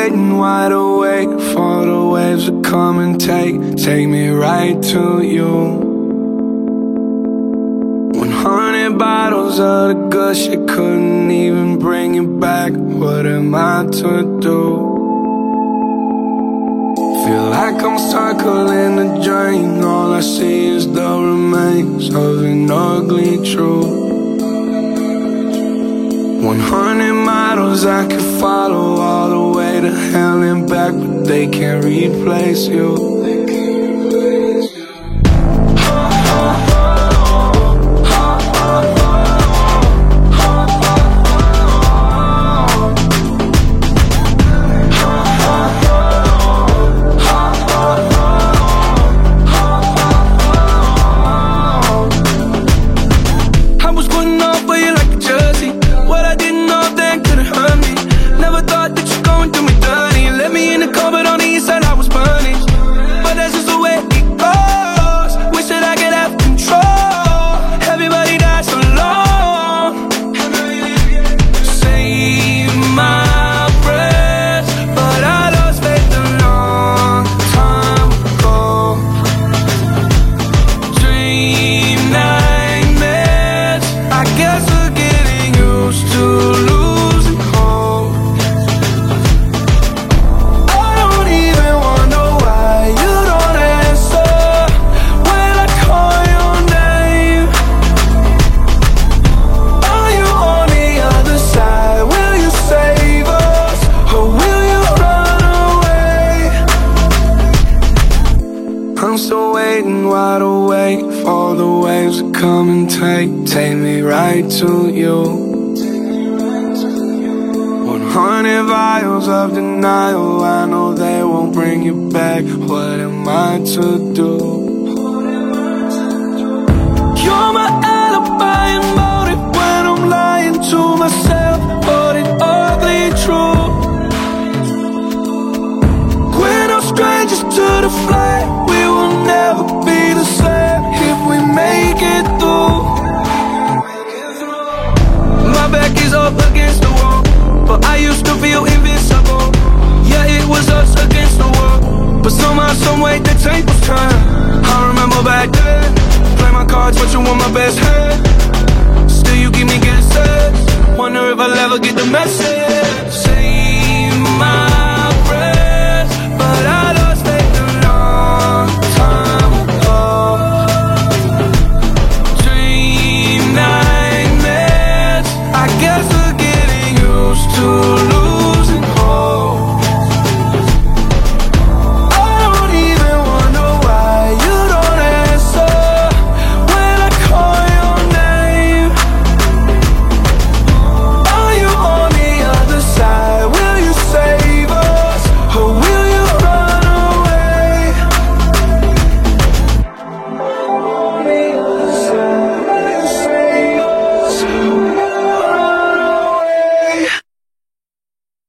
waiting wide awake for the waves to come and take me right to you. 100 bottles of the good shit couldn't even bring you back. What am I to do? Feel like I'm circling the drain. All I see is the remains of an ugly truth. 100 models I could follow all the way to hell and back, but they can't replace you. Wide awake for the waves to come and take me right to you. 100 vials of denial, I know they won't bring you back. What am I to do? You're my alibi and motive when I'm lying to myself, but it's ugly true. We're no strangers to the flight, we will never be the same if we make it through. My back is up against the wall, but I used to feel invincible. Yeah, it was us against the world, but somehow, someway, the tables turned. I remember back then, play my cards, but you want my best hand. Still you keep me guessing.